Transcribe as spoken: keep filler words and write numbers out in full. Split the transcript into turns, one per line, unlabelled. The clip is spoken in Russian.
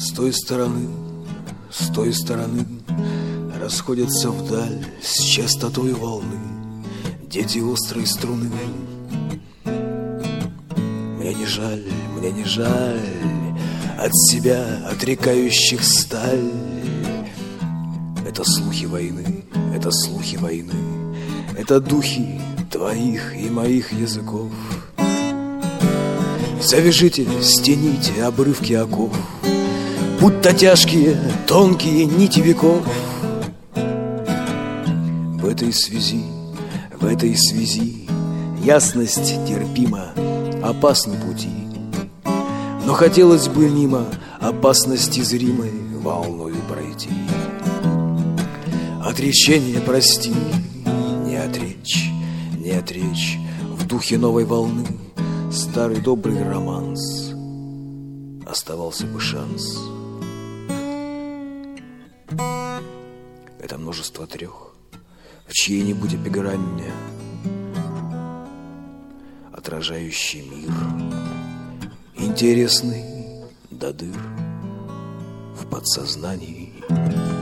С той стороны, с той стороны расходятся вдаль с частотой волны дети острой струны. Мне не жаль, мне не жаль от себя отрекающих сталь. Это слухи войны, это слухи войны, это духи твоих и моих языков. Завяжите, стяните обрывки оков, будто тяжкие, тонкие нити веков. В этой связи, в этой связи ясность терпима, опасны пути, но хотелось бы мимо опасности зримой волною пройти. Отречение прости, не отречь, не отречь в духе новой волны старый добрый романс. Оставался бы шанс. Это множество трех в чьей-нибудь эпиграмме, отражающий мир, интересный до дыр в подсознании.